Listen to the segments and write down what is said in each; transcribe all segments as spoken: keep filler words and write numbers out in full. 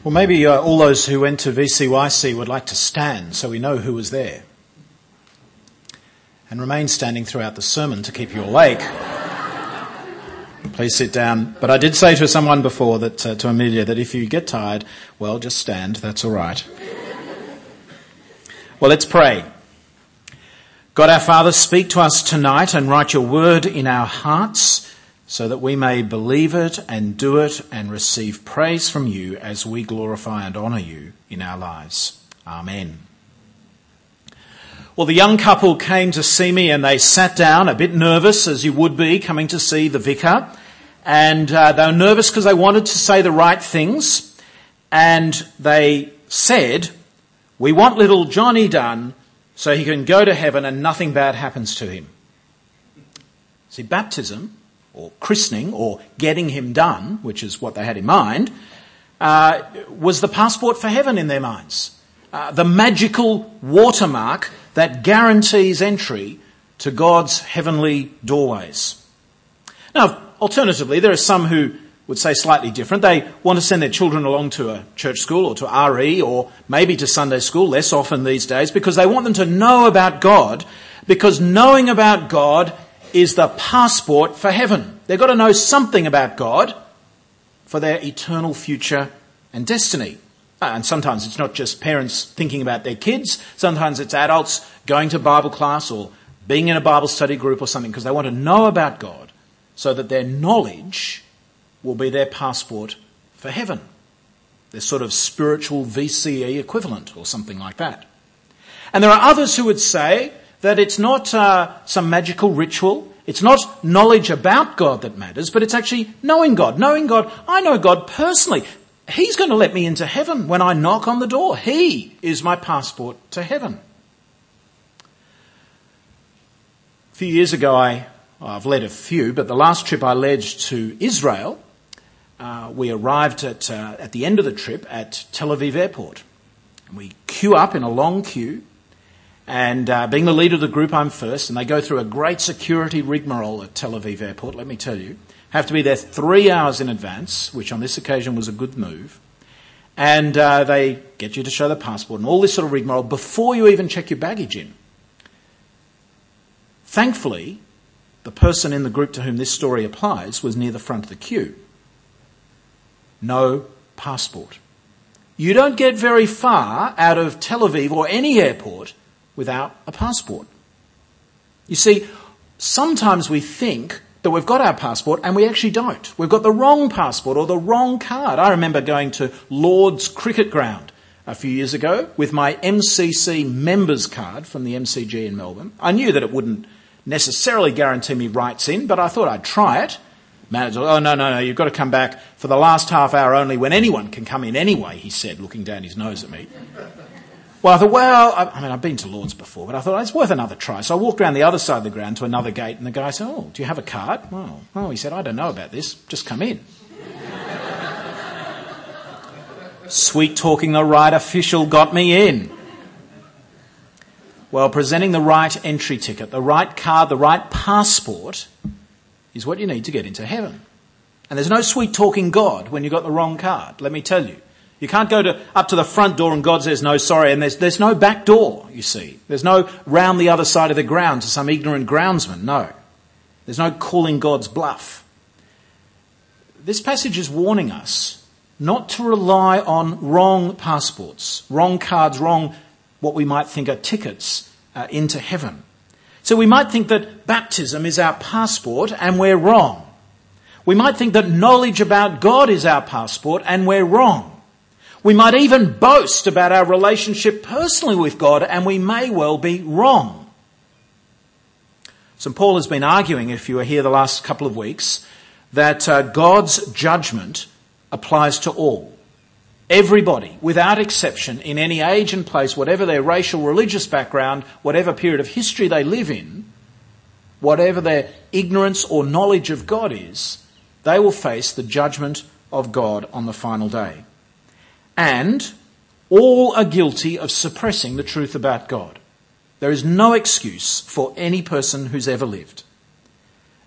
Well, maybe uh, all those who went to V C Y C would like to stand so we know who was there. And remain standing throughout the sermon to keep you awake. Please sit down. But I did say to someone before, that uh, to Amelia, that if you get tired, well, just stand. That's all right. Well, let's pray. God our Father, speak to us tonight and write your word in our hearts, so that we may believe it and do it and receive praise from you as we glorify and honour you in our lives. Amen. Well, the young couple came to see me and they sat down, a bit nervous, as you would be coming to see the vicar. And uh, they were nervous because they wanted to say the right things. And they said, "We want little Johnny done so he can go to heaven and nothing bad happens to him." See, baptism, or christening, or getting him done, which is what they had in mind, uh, was the passport for heaven in their minds. Uh, the magical watermark that guarantees entry to God's heavenly doorways. Now, alternatively, there are some who would say slightly different. They want to send their children along to a church school or to R E or maybe to Sunday school, less often these days, because they want them to know about God, because knowing about God is the passport for heaven. They've got to know something about God for their eternal future and destiny. And sometimes it's not just parents thinking about their kids. Sometimes it's adults going to Bible class or being in a Bible study group or something, because they want to know about God so that their knowledge will be their passport for heaven. Their sort of spiritual V C E equivalent or something like that. And there are others who would say that it's not uh, some magical ritual. It's not knowledge about God that matters, but it's actually knowing God. Knowing God, I know God personally. He's going to let me into heaven when I knock on the door. He is my passport to heaven. A few years ago, I, I've led a few, but the last trip I led to Israel, uh, we arrived at, uh, at the end of the trip at Tel Aviv airport. And we queue up in a long queue. And uh, being the leader of the group, I'm first, and they go through a great security rigmarole at Tel Aviv airport, let me tell you. Have to be there three hours in advance, which on this occasion was a good move. And uh, they get you to show the passport and all this sort of rigmarole before you even check your baggage in. Thankfully, the person in the group to whom this story applies was near the front of the queue. No passport. You don't get very far out of Tel Aviv or any airport without a passport. You see, sometimes we think that we've got our passport and we actually don't. We've got the wrong passport or the wrong card. I remember going to Lord's Cricket Ground a few years ago with my M C C members card from the M C G in Melbourne. I knew that it wouldn't necessarily guarantee me rights in, but I thought I'd try it. Manager, oh, no, no, no, you've got to come back for the last half hour only when anyone can come in anyway, he said, looking down his nose at me. Well, I thought, well, I, I mean, I've been to Lord's before, but I thought it's worth another try. So I walked around the other side of the ground to another gate, and the guy said, "Oh, do you have a card?" Well, oh, he said, "I don't know about this. Just come in." Sweet talking the right official got me in. Well, presenting the right entry ticket, the right card, the right passport is what you need to get into heaven. And there's no sweet talking God when you've got the wrong card, let me tell you. You can't go to, up to the front door and God says, "No, sorry," and there's, there's no back door, you see. There's no round the other side of the ground to some ignorant groundsman, no. There's no calling God's bluff. This passage is warning us not to rely on wrong passports, wrong cards, wrong, what we might think are tickets uh, into heaven. So we might think that baptism is our passport and we're wrong. We might think that knowledge about God is our passport and we're wrong. We might even boast about our relationship personally with God, and we may well be wrong. Saint Paul has been arguing, if you were here the last couple of weeks, that uh, God's judgment applies to all. Everybody, without exception, in any age and place, whatever their racial, religious background, whatever period of history they live in, whatever their ignorance or knowledge of God is, they will face the judgment of God on the final day. And all are guilty of suppressing the truth about God. There is no excuse for any person who's ever lived.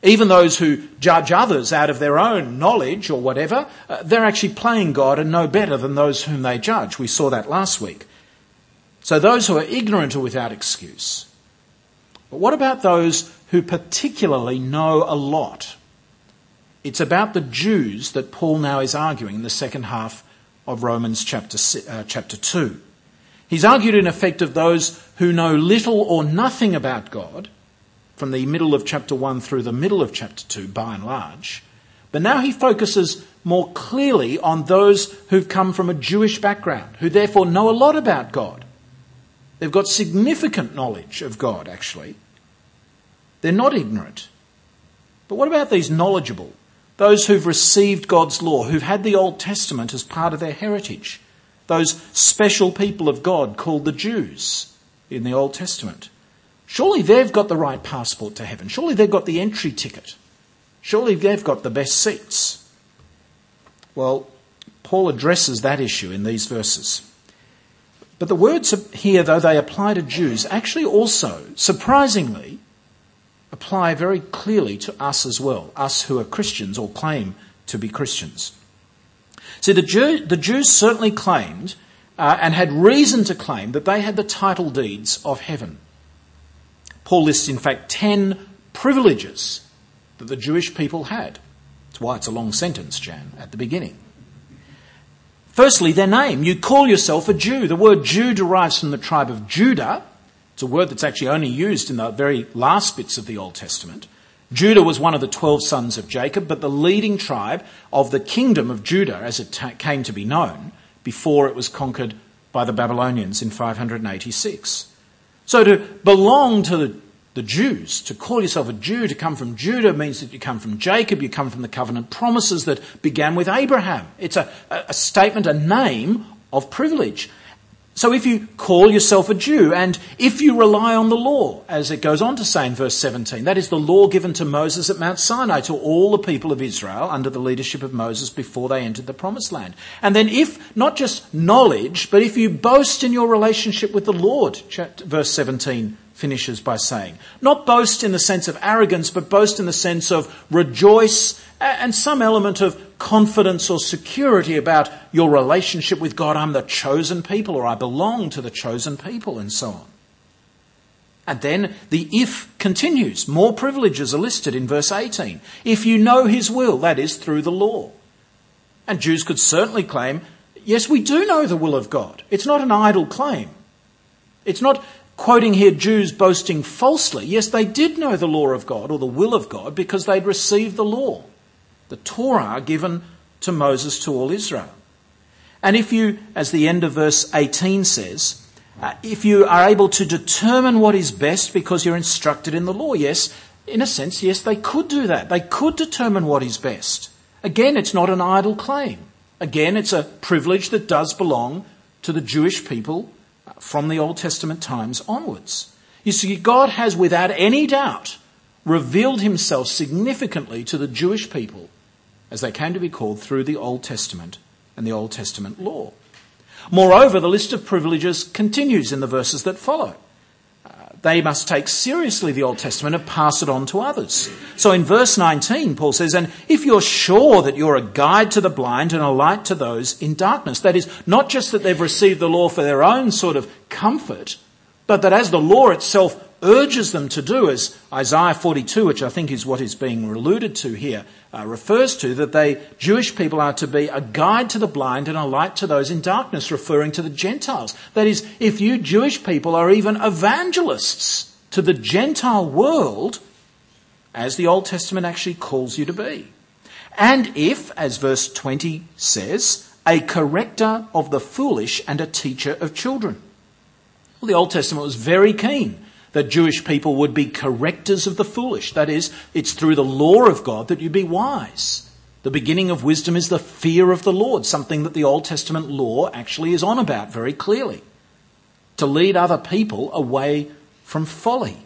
Even those who judge others out of their own knowledge or whatever, uh, they're actually playing God and no better than those whom they judge. We saw that last week. So those who are ignorant are without excuse. But what about those who particularly know a lot? It's about the Jews that Paul now is arguing in the second half of Romans chapter, uh, chapter two. He's argued in effect of those who know little or nothing about God from the middle of chapter one through the middle of chapter two by and large. But now he focuses more clearly on those who've come from a Jewish background, who therefore know a lot about God. They've got significant knowledge of God, actually. They're not ignorant. But what about these knowledgeable? Those who've received God's law, who've had the Old Testament as part of their heritage. Those special people of God called the Jews in the Old Testament. Surely they've got the right passport to heaven. Surely they've got the entry ticket. Surely they've got the best seats. Well, Paul addresses that issue in these verses. But the words here, though they apply to Jews, actually also, surprisingly, apply very clearly to us as well, us who are Christians or claim to be Christians. See, the, Jew, the Jews certainly claimed uh, and had reason to claim that they had the title deeds of heaven. Paul lists, in fact, ten privileges that the Jewish people had. That's why it's a long sentence, Jan, at the beginning. Firstly, their name. You call yourself a Jew. The word Jew derives from the tribe of Judah. It's a word that's actually only used in the very last bits of the Old Testament. Judah was one of the twelve sons of Jacob, but the leading tribe of the kingdom of Judah, as it ta- came to be known, before it was conquered by the Babylonians in five hundred eighty-six. So to belong to the, the Jews, to call yourself a Jew, to come from Judah, means that you come from Jacob, you come from the covenant promises that began with Abraham. It's a, a statement, a name of privilege. So if you call yourself a Jew, and if you rely on the law, as it goes on to say in verse seventeen, that is the law given to Moses at Mount Sinai to all the people of Israel under the leadership of Moses before they entered the promised land. And then if, not just knowledge, but if you boast in your relationship with the Lord, verse seventeen finishes by saying, not boast in the sense of arrogance, but boast in the sense of rejoice and some element of confidence or security about your relationship with God. I'm the chosen people, or I belong to the chosen people, and so on. And then the if continues. More privileges are listed in verse eighteen. If you know his will, that is through the law. And Jews could certainly claim, yes, we do know the will of God. It's not an idle claim. It's not quoting here Jews boasting falsely. Yes, they did know the law of God or the will of God because they'd received the law, the Torah given to Moses to all Israel. And if you, as the end of verse eighteen says, uh, if you are able to determine what is best because you're instructed in the law, yes, in a sense, yes, they could do that. They could determine what is best. Again, it's not an idle claim. Again, it's a privilege that does belong to the Jewish people from the Old Testament times onwards. You see, God has without any doubt revealed himself significantly to the Jewish people as they came to be called through the Old Testament and the Old Testament law. Moreover, the list of privileges continues in the verses that follow. Uh, they must take seriously the Old Testament and pass it on to others. So in verse nineteen, Paul says, and if you're sure that you're a guide to the blind and a light to those in darkness, that is, not just that they've received the law for their own sort of comfort, but that as the law itself urges them to do, as Isaiah forty-two, which I think is what is being alluded to here, uh, refers to, that they, Jewish people, are to be a guide to the blind and a light to those in darkness, referring to the Gentiles. That is, if you Jewish people are even evangelists to the Gentile world, as the Old Testament actually calls you to be. And if, as verse twenty says, a corrector of the foolish and a teacher of children. Well, the Old Testament was very keen that Jewish people would be correctors of the foolish. That is, it's through the law of God that you be wise. The beginning of wisdom is the fear of the Lord, something that the Old Testament law actually is on about very clearly. To lead other people away from folly.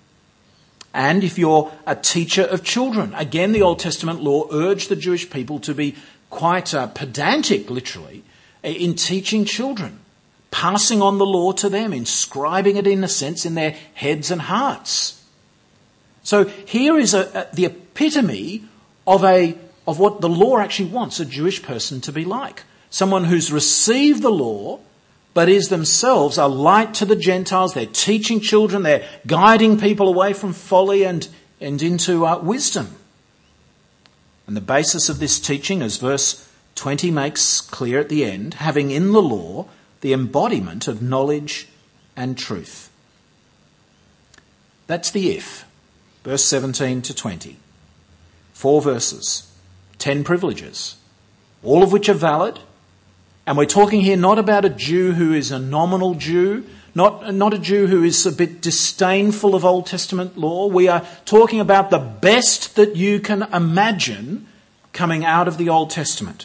And if you're a teacher of children, again, the Old Testament law urged the Jewish people to be quite uh, pedantic, literally, in teaching children, passing on the law to them, inscribing it in a sense in their heads and hearts. So here is a, a, the epitome of a of what the law actually wants a Jewish person to be like. Someone who's received the law, but is themselves a light to the Gentiles. They're teaching children, they're guiding people away from folly and, and into uh, wisdom. And the basis of this teaching, as verse twenty makes clear at the end, having in the law the embodiment of knowledge and truth. That's the if. Verse seventeen to twenty. Four verses. Ten privileges. All of which are valid. And we're talking here not about a Jew who is a nominal Jew, not, not a Jew who is a bit disdainful of Old Testament law. We are talking about the best that you can imagine coming out of the Old Testament.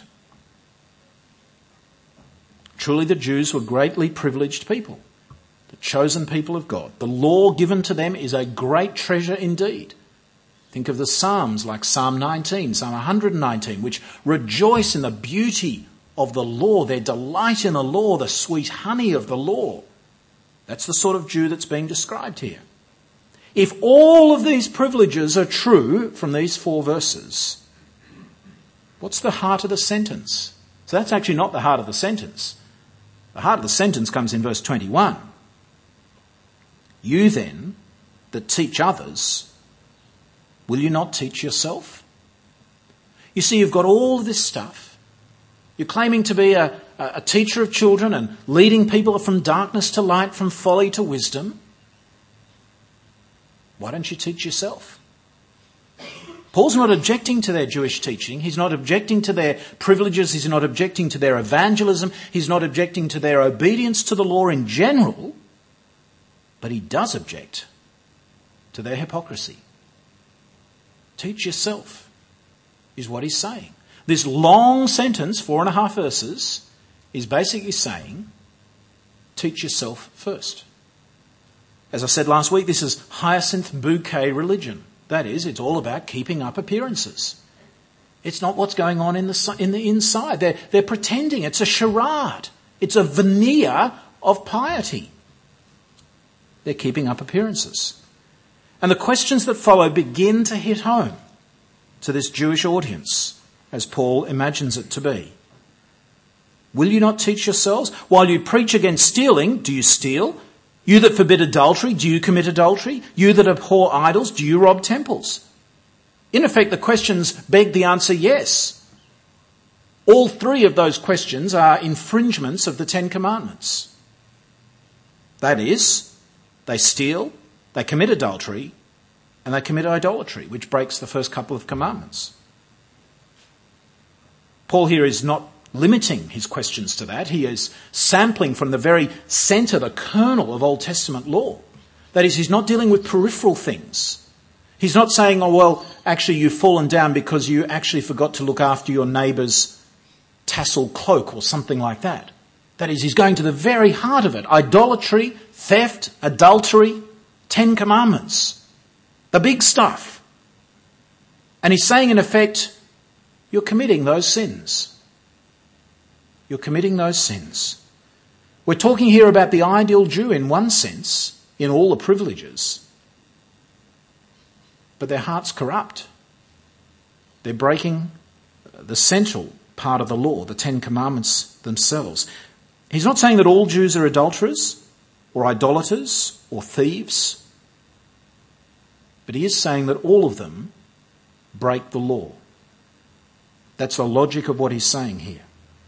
Truly the Jews were greatly privileged people, the chosen people of God. The law given to them is a great treasure indeed. Think of the Psalms like Psalm nineteen, Psalm one hundred nineteen, which rejoice in the beauty of the law, their delight in the law, the sweet honey of the law. That's the sort of Jew that's being described here. If all of these privileges are true from these four verses, what's the heart of the sentence? So that's actually not the heart of the sentence. The heart of the sentence comes in verse twenty-one. You then, that teach others, will you not teach yourself? You see, you've got all of this stuff. You're claiming to be a, a teacher of children and leading people from darkness to light, from folly to wisdom. Why don't you teach yourself? Paul's not objecting to their Jewish teaching. He's not objecting to their privileges. He's not objecting to their evangelism. He's not objecting to their obedience to the law in general. But he does object to their hypocrisy. Teach yourself is what he's saying. This long sentence, four and a half verses, is basically saying, teach yourself first. As I said last week, this is hyacinth bouquet religion. That is, it's all about keeping up appearances. It's not what's going on in the in the inside. They're, they're pretending. It's a charade. It's a veneer of piety. They're keeping up appearances. And the questions that follow begin to hit home to this Jewish audience, as Paul imagines it to be. Will you not teach yourselves? While you preach against stealing, do you steal? You that forbid adultery, do you commit adultery? You that abhor idols, do you rob temples? In effect, the questions beg the answer yes. All three of those questions are infringements of the Ten Commandments. That is, they steal, they commit adultery, and they commit idolatry, which breaks the first couple of commandments. Paul here is not limiting his questions to that. He is sampling from the very centre, the kernel of Old Testament law. That is, he's not dealing with peripheral things. He's not saying, oh, well, actually you've fallen down because you actually forgot to look after your neighbour's tassel cloak or something like that. That is, he's going to the very heart of it. Idolatry, theft, adultery, Ten Commandments. The big stuff. And he's saying, in effect, you're committing those sins. You're committing those sins. We're talking here about the ideal Jew in one sense, in all the privileges. But their heart's corrupt. They're breaking the central part of the law, the Ten Commandments themselves. He's not saying that all Jews are adulterers or idolaters or thieves. But he is saying that all of them break the law. That's the logic of what he's saying here.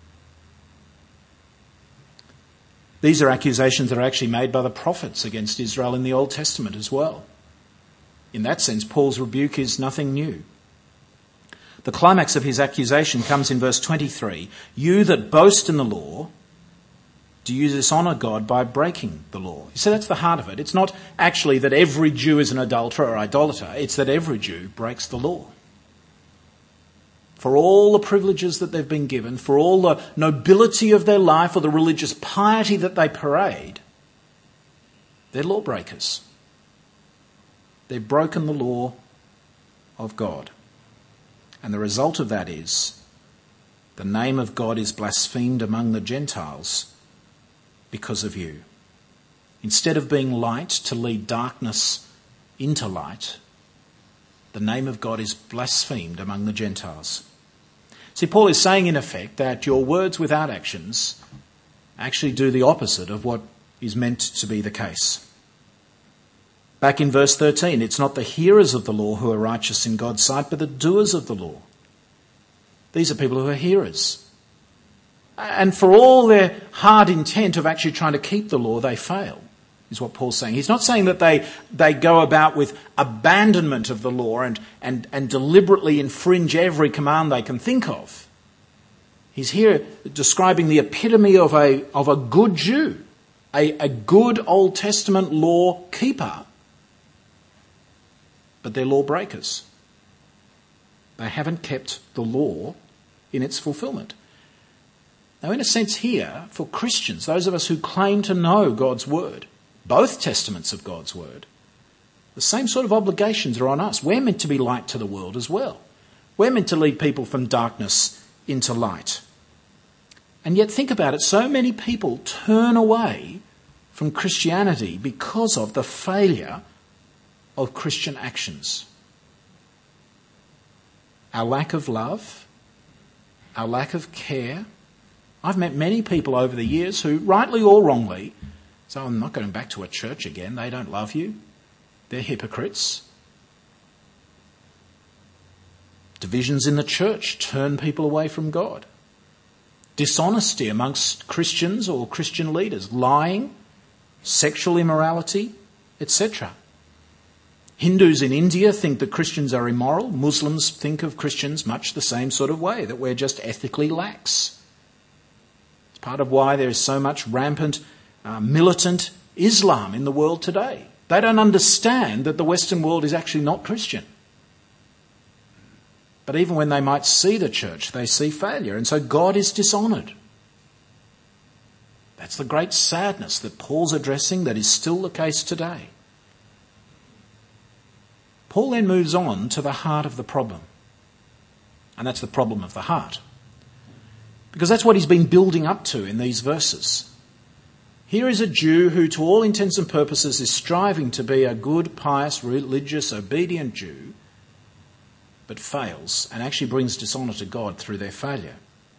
These are accusations that are actually made by the prophets against Israel in the Old Testament as well. In that sense, Paul's rebuke is nothing new. The climax of his accusation comes in verse twenty-three. You that boast in the law, do you dishonour God by breaking the law? You see, that's the heart of it. It's not actually that every Jew is an adulterer or idolater. It's that every Jew breaks the law. For all the privileges that they've been given, for all the nobility of their life or the religious piety that they parade, they're lawbreakers. They've broken the law of God. And the result of that is the name of God is blasphemed among the Gentiles because of you. Instead of being light to lead darkness into light, the name of God is blasphemed among the Gentiles. See, Paul is saying in effect that your words without actions actually do the opposite of what is meant to be the case. Back in verse thirteen, it's not the hearers of the law who are righteous in God's sight, but the doers of the law. These are people who are hearers. And for all their hard intent of actually trying to keep the law, they fail, is what Paul's saying. He's not saying that they, they go about with abandonment of the law and, and, and deliberately infringe every command they can think of. He's here describing the epitome of a, of a good Jew, a, a good Old Testament law keeper. But they're lawbreakers. They haven't kept the law in its fulfillment. Now, in a sense here, for Christians, those of us who claim to know God's word, both testaments of God's word, the same sort of obligations are on us. We're meant to be light to the world as well. We're meant to lead people from darkness into light. And yet think about it, so many people turn away from Christianity because of the failure of Christian actions. Our lack of love, our lack of care. I've met many people over the years who, rightly or wrongly, say, I'm not going back to a church again. They don't love you. They're hypocrites. Divisions in the church turn people away from God. Dishonesty amongst Christians or Christian leaders, lying, sexual immorality, et cetera. Hindus in India think that Christians are immoral. Muslims think of Christians much the same sort of way, that we're just ethically lax. It's part of why there is so much rampant, uh, militant Islam in the world today. They don't understand that the Western world is actually not Christian. But even when they might see the church, they see failure. And so God is dishonoured. That's the great sadness that Paul's addressing that is still the case today. Paul then moves on to the heart of the problem. And that's the problem of the heart. Because that's what he's been building up to in these verses. Here is a Jew who, to all intents and purposes, is striving to be a good, pious, religious, obedient Jew, but fails and actually brings dishonour to God through their failure.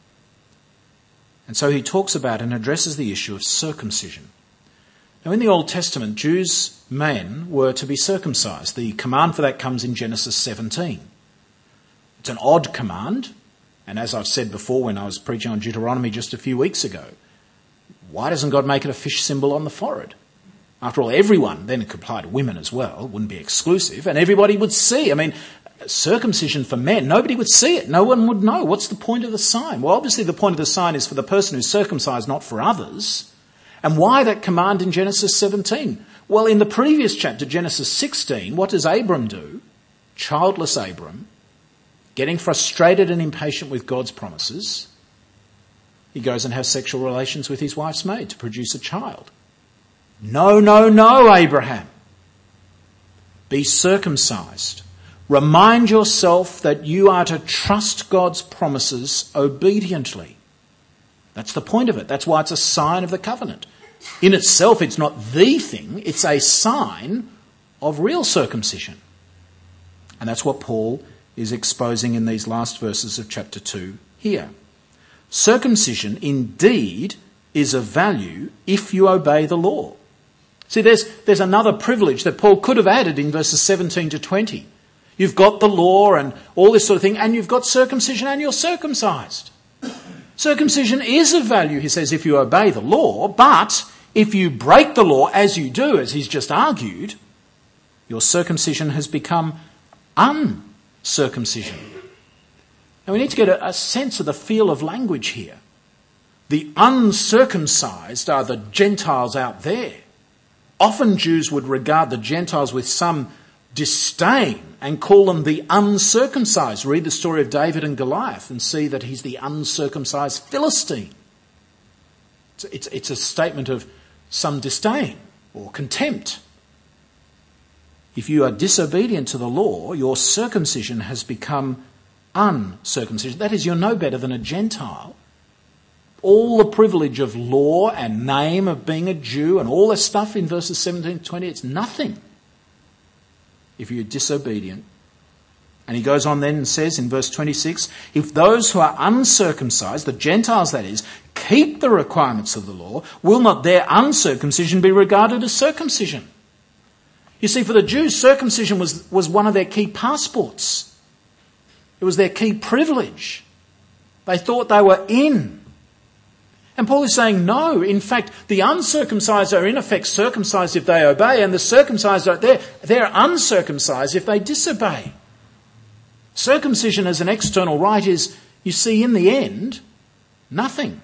And so he talks about and addresses the issue of circumcision. Now, in the Old Testament, Jews, men, were to be circumcised. The command for that comes in Genesis seventeen. It's an odd command, and as I've said before when I was preaching on Deuteronomy just a few weeks ago, why doesn't God make it a fish symbol on the forehead? After all, everyone, then it could apply to women as well, wouldn't be exclusive, and everybody would see. I mean, circumcision for men, nobody would see it. No one would know. What's the point of the sign? Well, obviously the point of the sign is for the person who's circumcised, not for others. And why that command in Genesis seventeen? Well, in the previous chapter, Genesis sixteen, what does Abram do? Childless Abram, getting frustrated and impatient with God's promises, he goes and has sexual relations with his wife's maid to produce a child. No, no, no, Abraham. Be circumcised. Remind yourself that you are to trust God's promises obediently. That's the point of it. That's why it's a sign of the covenant. In itself, it's not the thing. It's a sign of real circumcision. And that's what Paul is exposing in these last verses of chapter two here. Circumcision indeed is of value if you obey the law. See, there's, there's another privilege that Paul could have added in verses seventeen to twenty. You've got the law and all this sort of thing, and you've got circumcision and you're circumcised. Circumcision is of value, he says, if you obey the law, but if you break the law, as you do, as he's just argued, your circumcision has become uncircumcision. Now we need to get a, a sense of the feel of language here. The uncircumcised are the Gentiles out there. Often Jews would regard the Gentiles with some disdain and call them the uncircumcised. Read the story of David and Goliath and see that he's the uncircumcised Philistine. It's, it's, it's a statement of some disdain or contempt. If you are disobedient to the law, your circumcision has become uncircumcision. That is, you're no better than a Gentile. All the privilege of law and name of being a Jew and all this stuff in verses seventeen to twenty, it's nothing if you're disobedient And he goes on then and says in verse twenty-six, if those who are uncircumcised, the Gentiles that is, keep the requirements of the law, will not their uncircumcision be regarded as circumcision? You see, for the Jews, circumcision was, was one of their key passports. It was their key privilege. They thought they were in. And Paul is saying, no, in fact, the uncircumcised are in effect circumcised if they obey, and the circumcised are there, they're uncircumcised if they disobey. Circumcision as an external rite is, you see, in the end, nothing.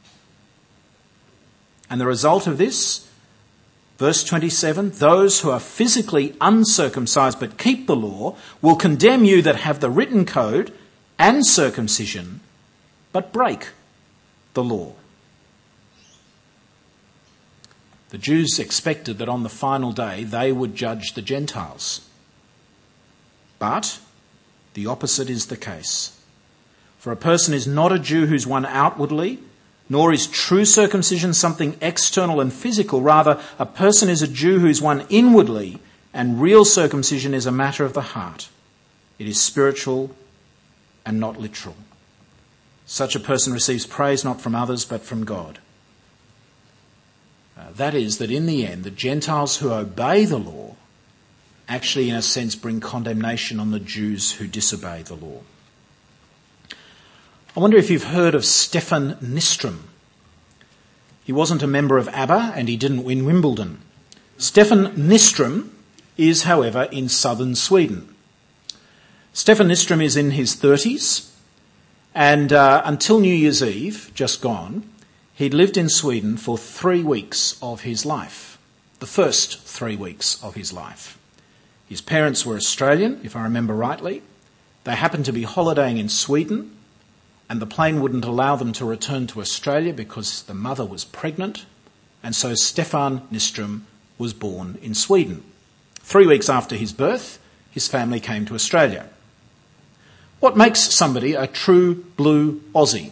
And the result of this, verse twenty-seven, those who are physically uncircumcised but keep the law will condemn you that have the written code and circumcision but break the law. The Jews expected that on the final day they would judge the Gentiles. But the opposite is the case. For a person is not a Jew who's one outwardly, nor is true circumcision something external and physical. Rather, a person is a Jew who is one inwardly, and real circumcision is a matter of the heart. It is spiritual and not literal. Such a person receives praise not from others but from God. Uh, that is, that in the end, the Gentiles who obey the law actually, in a sense, bring condemnation on the Jews who disobey the law. I wonder if you've heard of Stefan Nyström. He wasn't a member of ABBA and he didn't win Wimbledon. Stefan Nyström is, however, in southern Sweden. Stefan Nyström is in his thirties, and uh, until New Year's Eve, just gone, he'd lived in Sweden for three weeks of his life, the first three weeks of his life. His parents were Australian, if I remember rightly. They happened to be holidaying in Sweden, and the plane wouldn't allow them to return to Australia because the mother was pregnant, and so Stefan Nyström was born in Sweden. Three weeks after his birth, his family came to Australia. What makes somebody a true blue Aussie?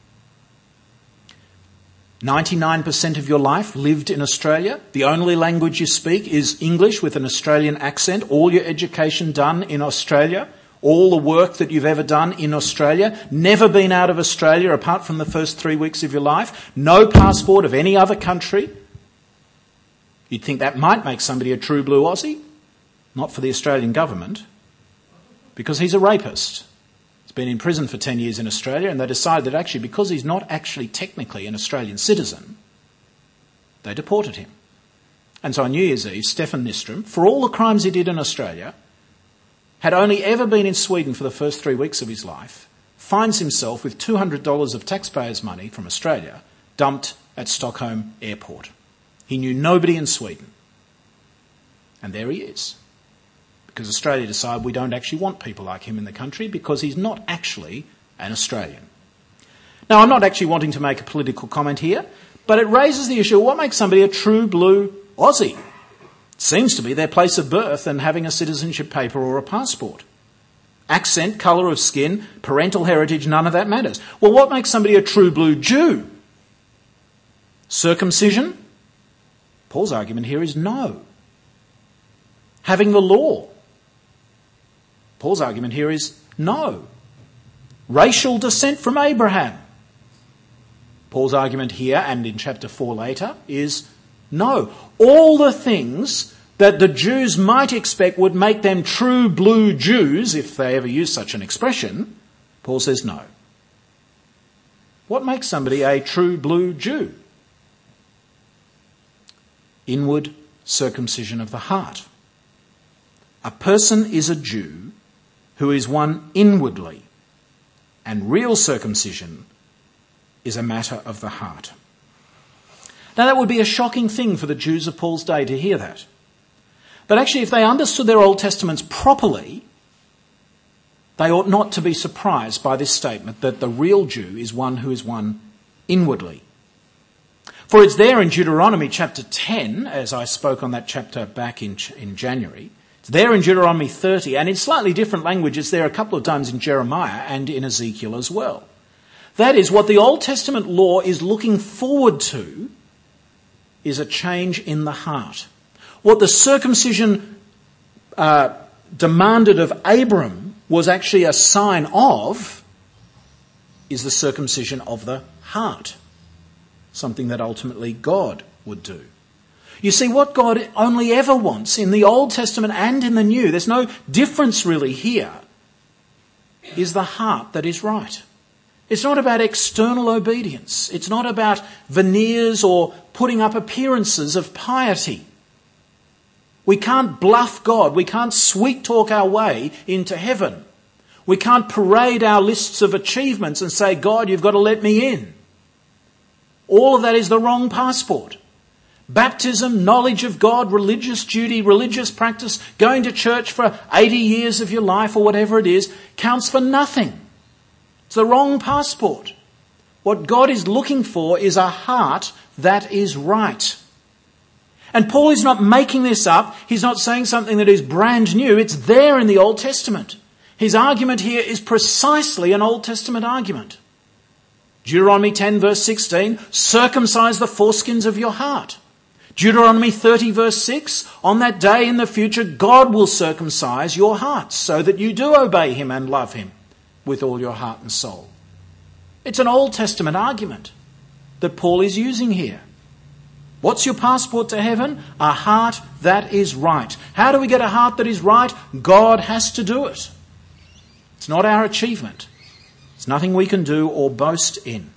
ninety-nine percent of your life lived in Australia. The only language you speak is English with an Australian accent. All your education done in Australia. All the work that you've ever done in Australia. Never been out of Australia apart from the first three weeks of your life. No passport of any other country. You'd think that might make somebody a true blue Aussie. Not for the Australian government. Because he's a rapist. Been in prison for ten years in Australia, and they decided that actually, because he's not actually technically an Australian citizen, they deported him. And so on New Year's Eve, Stefan Nyström, for all the crimes he did in Australia, had only ever been in Sweden for the first three weeks of his life, finds himself with two hundred dollars of taxpayers' money from Australia dumped at Stockholm Airport. He knew nobody in Sweden. And there he is. Because Australia decided we don't actually want people like him in the country because he's not actually an Australian. Now, I'm not actually wanting to make a political comment here, but it raises the issue of what makes somebody a true blue Aussie. It seems to be their place of birth and having a citizenship paper or a passport. Accent, colour of skin, parental heritage, none of that matters. Well, what makes somebody a true blue Jew? Circumcision? Paul's argument here is no. Having the law? Paul's argument here is no. Racial descent from Abraham? Paul's argument here and in chapter four later is no. All the things that the Jews might expect would make them true blue Jews, if they ever use such an expression, Paul says no. What makes somebody a true blue Jew? Inward circumcision of the heart. A person is a Jew who is one inwardly, and real circumcision is a matter of the heart. Now that would be a shocking thing for the Jews of Paul's day to hear that. But actually, if they understood their Old Testaments properly, they ought not to be surprised by this statement that the real Jew is one who is one inwardly. For it's there in Deuteronomy chapter ten, as I spoke on that chapter back in, in January. It's there in Deuteronomy thirty, and in slightly different language, it's there a couple of times in Jeremiah and in Ezekiel as well. That is, what the Old Testament law is looking forward to is a change in the heart. What the circumcision uh, demanded of Abram was actually a sign of is the circumcision of the heart, something that ultimately God would do. You see, what God only ever wants in the Old Testament and in the New, there's no difference really here, is the heart that is right. It's not about external obedience. It's not about veneers or putting up appearances of piety. We can't bluff God. We can't sweet talk our way into heaven. We can't parade our lists of achievements and say, God, you've got to let me in. All of that is the wrong passport. Baptism, knowledge of God, religious duty, religious practice, going to church for eighty years of your life or whatever it is, counts for nothing. It's the wrong passport. What God is looking for is a heart that is right. And Paul is not making this up. He's not saying something that is brand new. It's there in the Old Testament. His argument here is precisely an Old Testament argument. Deuteronomy ten verse sixteen, circumcise the foreskins of your heart. Deuteronomy thirty verse six, on that day in the future, God will circumcise your hearts so that you do obey him and love him with all your heart and soul. It's an Old Testament argument that Paul is using here. What's your passport to heaven? A heart that is right. How do we get a heart that is right? God has to do it. It's not our achievement. It's nothing we can do or boast in.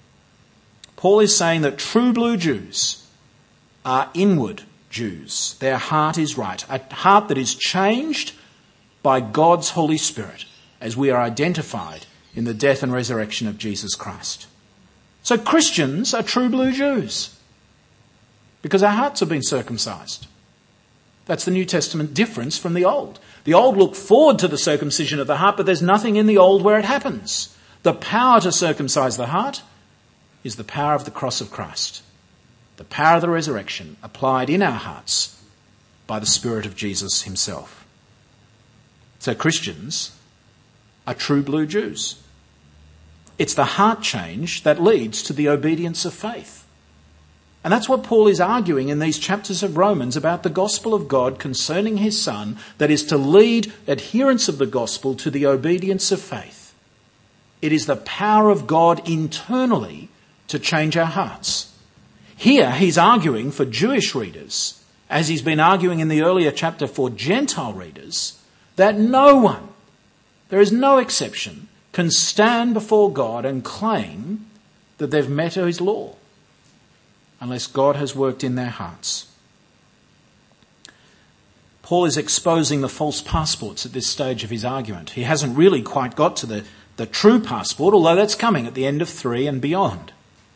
Paul is saying that true blue Jews are inward Jews. Their heart is right. A heart that is changed by God's Holy Spirit as we are identified in the death and resurrection of Jesus Christ. So Christians are true blue Jews because our hearts have been circumcised. That's the New Testament difference from the Old. The Old looked forward to the circumcision of the heart, but there's nothing in the Old where it happens. The power to circumcise the heart is the power of the cross of Christ. The power of the resurrection applied in our hearts by the Spirit of Jesus himself. So Christians are true blue Jews. It's the heart change that leads to the obedience of faith. And that's what Paul is arguing in these chapters of Romans about the gospel of God concerning his Son, that is to lead adherents of the gospel to the obedience of faith. It is the power of God internally to change our hearts. Here he's arguing for Jewish readers, as he's been arguing in the earlier chapter for Gentile readers, that no one, there is no exception, can stand before God and claim that they've met his law unless God has worked in their hearts. Paul is exposing the false passports at this stage of his argument. He hasn't really quite got to the, the true passport, although that's coming at the end of three and beyond.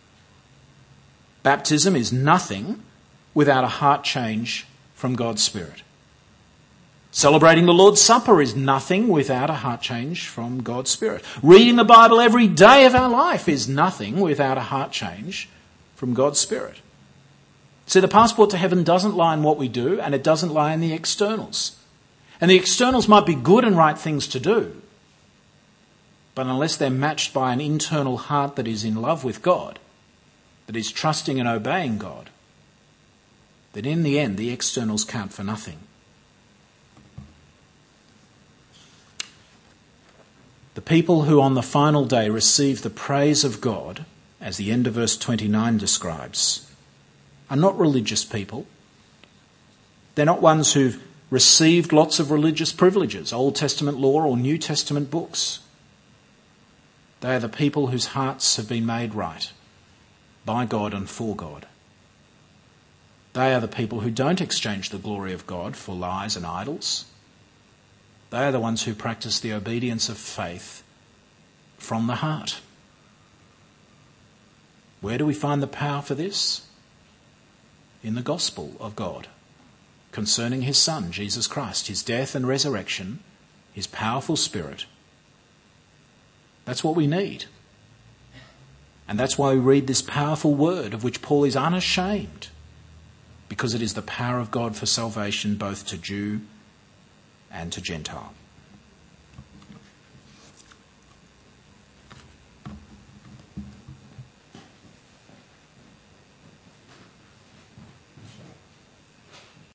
Baptism is nothing without a heart change from God's Spirit. Celebrating the Lord's Supper is nothing without a heart change from God's Spirit. Reading the Bible every day of our life is nothing without a heart change from God's Spirit. See, the passport to heaven doesn't lie in what we do, and it doesn't lie in the externals. And the externals might be good and right things to do, but unless they're matched by an internal heart that is in love with God, that is trusting and obeying God, then in the end the externals count for nothing. The people who on the final day receive the praise of God, as the end of verse twenty-nine describes, are not religious people. They're not ones who've received lots of religious privileges, Old Testament law or New Testament books. They are the people whose hearts have been made right by God and for God. They are the people who don't exchange the glory of God for lies and idols. They are the ones who practice the obedience of faith from the heart. Where do we find the power for this? In the gospel of God concerning his Son, Jesus Christ, his death and resurrection, his powerful Spirit. That's what we need. And that's why we read this powerful word of which Paul is unashamed, because it is the power of God for salvation both to Jew and to Gentile.